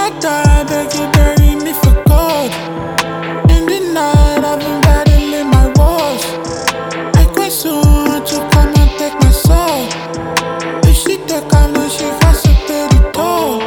I die, beg you bury me for gold. In the night, I've been battling my woes. I quit soon to come and take my soul. If she take out, then she has to pay the toll.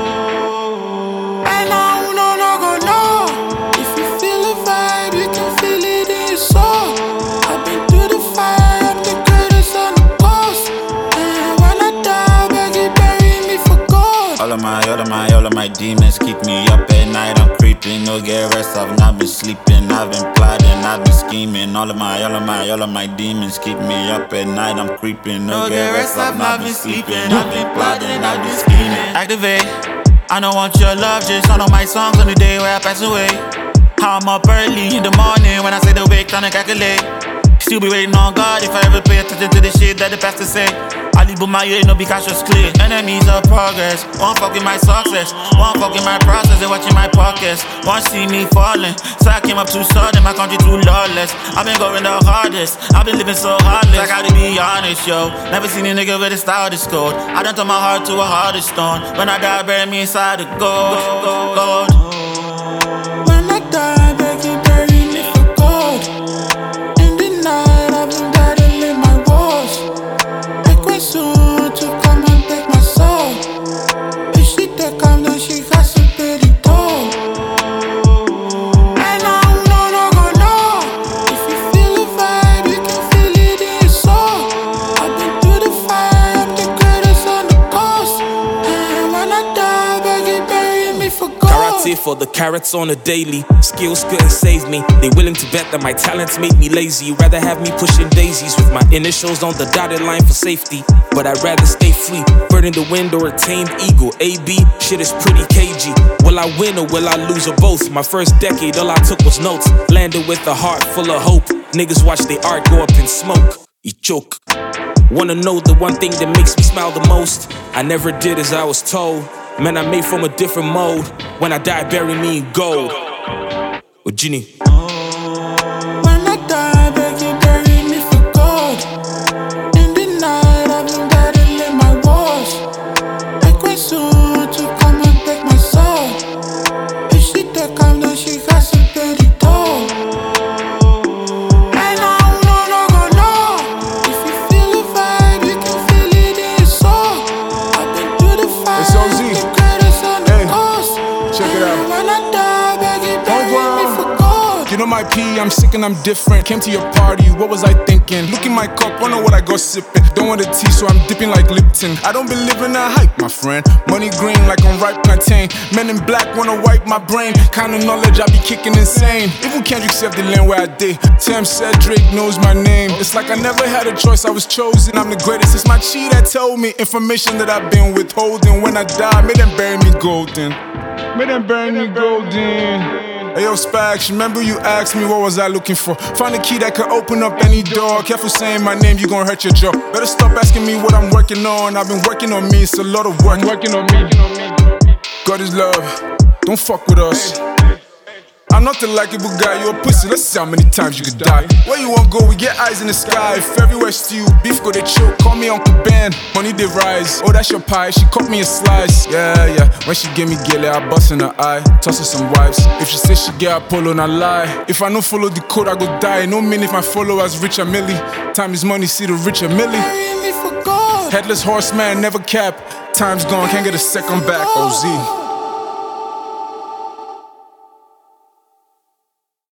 And I no go know. If you feel the vibe, you can feel it in your soul. I've been through the fire, I'm the greatest on the coast. And when I die, beg you bury me for gold. All of my demons keep me up at night. I'm creeping, no get rest. I've not been sleeping, I've been plotting, I've been scheming. All of my demons keep me up at night. I'm creeping, no get rest. I've not been sleeping, I've been plotting, I've been scheming. Activate. I don't want your love, just one of my songs on the day where I pass away. How I'm up early in the morning when I say the wake, trying to calculate. Still be waiting on God if I ever pay attention to the shit that the pastor say. I leave with my ear, no be cautious clear. Enemies of progress, won't fuck with my success. Won't fuck with my process, they watching my pockets. Won't see me falling, so I came up too sudden, my country too lawless. I've been going the hardest, I've been living so heartless. I gotta be honest, yo, never seen a nigga with a style this cold. I done turn my heart to a harder stone. When I die, bury me inside the gold. When I die, beg you bury me for gold. In the night, I've been battling my woes. I quit soon to come and take my soul. If she take out, then she has to pay the toll. And I no go know. If you feel the vibe, you can feel it in your soul. I've been through the fire, I'm the greatest on the coast. And when I die, beg you bury me for gold. Karate for the carrots on a daily. Skills couldn't save me. They willing to bet that my talents made me lazy. Rather have me pushing daisies with my initials on the dotted line for safety. But I'd rather stay free, bird in the wind or a tamed eagle. AB, shit is pretty cagey. Will I win or will I lose or both? My first decade, all I took was notes. Landed with a heart full of hope. Niggas watch their art go up in smoke. You choke. Wanna know the one thing that makes me smile the most? I never did as I was told. Man, I'm made from a different mode. When I die, bury me in gold. With Ginny. When I die, beg you bury me for gold. In the night, I've been battling my woes. I quit soon to come and take my soul. If she take out, then she has to pay the toll. And I no go know. If you feel the vibe, you can feel it in your soul. I've been through the fire, It's OZ. I'm the greatest on the coast. Check it out. And when I die, beg you bury me for gold. You know my P, I'm sick and I'm different. Came to your party, what was I thinking? Look in my cup, wonder what I got sipping. Don't want the tea, so I'm dipping like Lipton. I don't believe in that hype, my friend. Money green like on ripe plantain. Men in black wanna wipe my brain. Kind of knowledge I be kicking insane. Even Kendrick saved the land where I did. Tim said Drake knows my name. It's like I never had a choice, I was chosen. I'm the greatest, it's my chi that told me information that I've been withholding. When I die, may them bury me golden. May them bury me golden. Hey yo, Spax, remember you asked me what was I looking for? Find a key that could open up any door. Careful saying my name, you gon' hurt your jaw. Better stop asking me what I'm working on. I've been working on me, it's a lot of work. I'm working on me. God is love, don't fuck with us. I'm not the likable guy, you're a pussy. Let's see how many times you could die. Where you wanna go, we get eyes in the sky. If everywhere stew, beef go they choke. Call me Uncle Ben, money they rise. Oh, that's your pie, she cut me a slice. Yeah, when she give me gele, I bust in her eye. Toss her some wipes. If she say she get a polo, not lie. If I no follow the code, I go die. No mean if my followers rich a milli. Time is money, see the rich a milli. Bury me for gold. Headless horseman, never cap. Time's gone, can't get a second back. OZ.